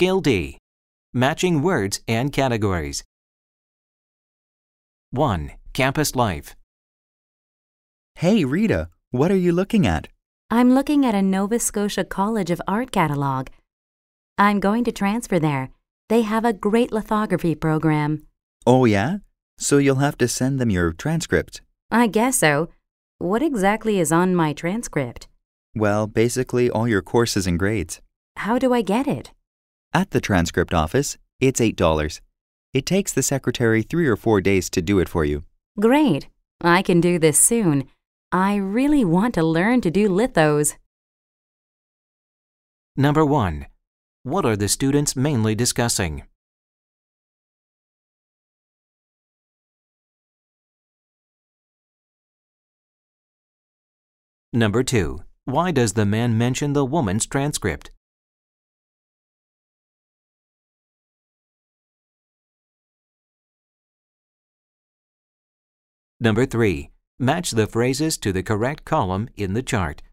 Skill D. Matching words and categories. 1. Campus life. Hey, Rita, what are you looking at? I'm looking at a Nova Scotia College of Art catalog. I'm going to transfer there. They have a great lithography program. Oh, yeah? So you'll have to send them your transcript. I guess so. What exactly is on my transcript? Well, basically all your courses and grades. How do I get it? At the transcript office, it's $8. It takes the secretary 3 or 4 days to do it for you. Great. I can do this soon. I really want to learn to do lithos. Number 1. What are the students mainly discussing? Number 2. Why does the man mention the woman's transcript? Number 3. Match the phrases to the correct column in the chart.